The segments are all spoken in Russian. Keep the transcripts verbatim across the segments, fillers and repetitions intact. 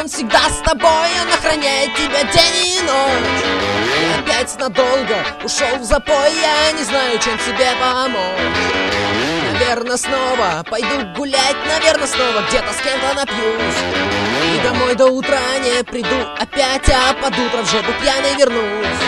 он всегда с тобой, он охраняет тебя день и ночь. И опять надолго ушел в запой, я не знаю, чем тебе помочь. Наверно, снова пойду гулять, наверно, снова где-то с кем-то напьюсь. И домой до утра не приду опять, а под утро в жопу пьяный вернусь.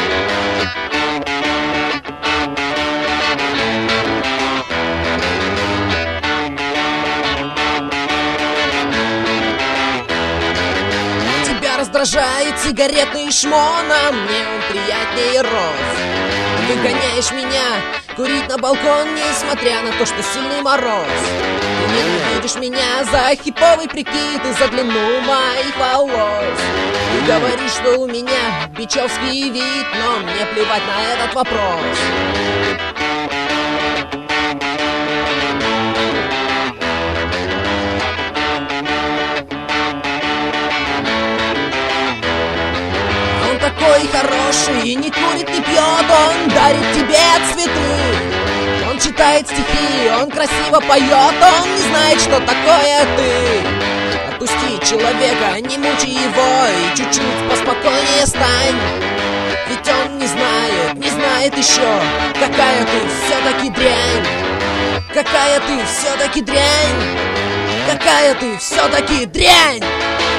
Раздражает сигаретный шмон, а мне он приятнее роз. Выгоняешь меня курить на балкон, несмотря на то, что сильный мороз. Ты ненавидишь меня за хиповый прикид и за длину моих волос. Ты говоришь, что у меня бичевский вид, но мне плевать на этот вопрос. Такой хороший и не курит, не пьет, он дарит тебе цветы. Он читает стихи, он красиво поет, он не знает, что такое ты. Отпусти человека, не мучай его и чуть-чуть поспокойнее стань. Ведь он не знает, не знает еще, какая ты все-таки дрянь. Какая ты все-таки дрянь. Какая ты все-таки дрянь.